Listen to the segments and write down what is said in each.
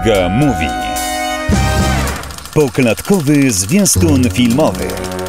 Iga Mówi. Poklatkowy zwiastun filmowy.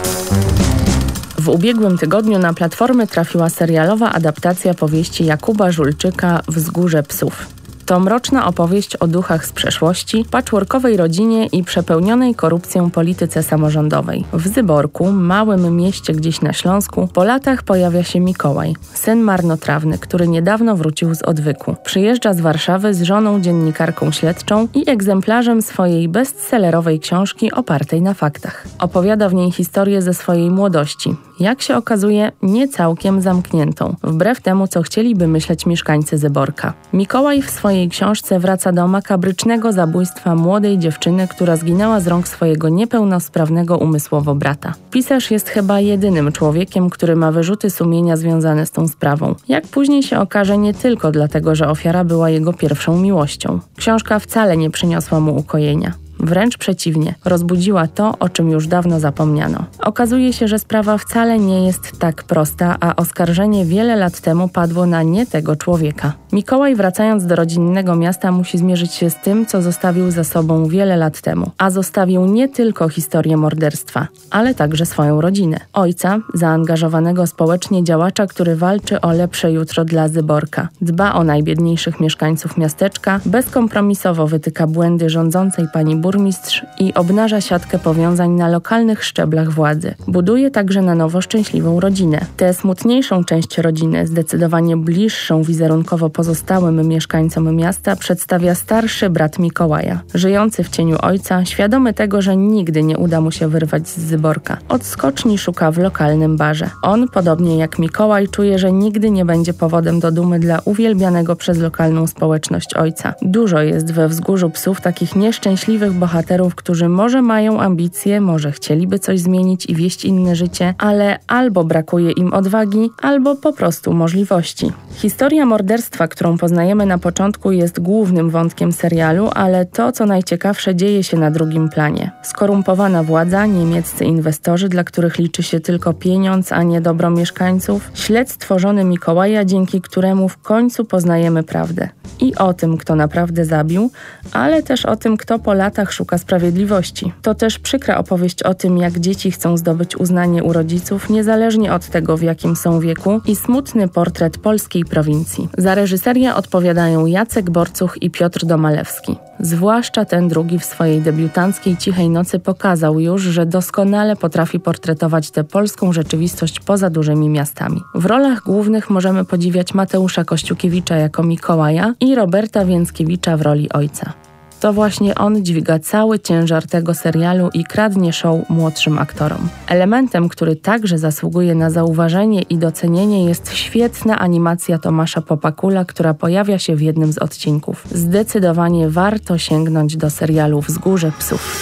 W ubiegłym tygodniu na platformy trafiła serialowa adaptacja powieści Jakuba Żulczyka Wzgórze psów. To mroczna opowieść o duchach z przeszłości, patchworkowej rodzinie i przepełnionej korupcją polityce samorządowej. W Zyborku, małym mieście gdzieś na Śląsku, po latach pojawia się Mikołaj, syn marnotrawny, który niedawno wrócił z odwyku. Przyjeżdża z Warszawy z żoną dziennikarką śledczą i egzemplarzem swojej bestsellerowej książki opartej na faktach. Opowiada w niej historię ze swojej młodości. Jak się okazuje, nie całkiem zamkniętą, wbrew temu, co chcieliby myśleć mieszkańcy Zyborka. Mikołaj w swojej książce wraca do makabrycznego zabójstwa młodej dziewczyny, która zginęła z rąk swojego niepełnosprawnego umysłowo brata. Pisarz jest chyba jedynym człowiekiem, który ma wyrzuty sumienia związane z tą sprawą. Jak później się okaże, nie tylko dlatego, że ofiara była jego pierwszą miłością. Książka wcale nie przyniosła mu ukojenia. Wręcz przeciwnie, rozbudziła to, o czym już dawno zapomniano. Okazuje się, że sprawa wcale nie jest tak prosta, a oskarżenie wiele lat temu padło na nie tego człowieka. Mikołaj, wracając do rodzinnego miasta, musi zmierzyć się z tym, co zostawił za sobą wiele lat temu. A zostawił nie tylko historię morderstwa, ale także swoją rodzinę. Ojca, zaangażowanego społecznie działacza, który walczy o lepsze jutro dla Zyborka. Dba o najbiedniejszych mieszkańców miasteczka, bezkompromisowo wytyka błędy rządzącej pani burmistrz i obnaża siatkę powiązań na lokalnych szczeblach władzy. Buduje także na nowo szczęśliwą rodzinę. Tę smutniejszą część rodziny, zdecydowanie bliższą wizerunkowo pozostałym mieszkańcom miasta, przedstawia starszy brat Mikołaja, żyjący w cieniu ojca, świadomy tego, że nigdy nie uda mu się wyrwać z Zyborka. Odskoczni szuka w lokalnym barze. On, podobnie jak Mikołaj, czuje, że nigdy nie będzie powodem do dumy dla uwielbianego przez lokalną społeczność ojca. Dużo jest we Wzgórzu psów takich nieszczęśliwych bohaterów, którzy może mają ambicje, może chcieliby coś zmienić i wieść inne życie, ale albo brakuje im odwagi, albo po prostu możliwości. Historia morderstwa, którą poznajemy na początku, jest głównym wątkiem serialu, ale to, co najciekawsze, dzieje się na drugim planie. Skorumpowana władza, niemieccy inwestorzy, dla których liczy się tylko pieniądz, a nie dobro mieszkańców, śledztwo żony Mikołaja, dzięki któremu w końcu poznajemy prawdę. I o tym, kto naprawdę zabił, ale też o tym, kto po latach szuka sprawiedliwości. To też przykra opowieść o tym, jak dzieci chcą zdobyć uznanie u rodziców, niezależnie od tego, w jakim są wieku, i smutny portret polskiej prowincji. Za reżyserię odpowiadają Jacek Borcuch i Piotr Domalewski. Zwłaszcza ten drugi w swojej debiutanckiej Cichej nocy pokazał już, że doskonale potrafi portretować tę polską rzeczywistość poza dużymi miastami. W rolach głównych możemy podziwiać Mateusza Kościukiewicza jako Mikołaja i Roberta Więckiewicza w roli ojca. To właśnie on dźwiga cały ciężar tego serialu i kradnie show młodszym aktorom. Elementem, który także zasługuje na zauważenie i docenienie, jest świetna animacja Tomasza Popakula, która pojawia się w jednym z odcinków. Zdecydowanie warto sięgnąć do serialu Wzgórze psów.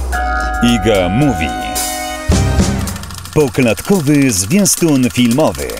Iga Mówi. Poklatkowy zwiastun filmowy.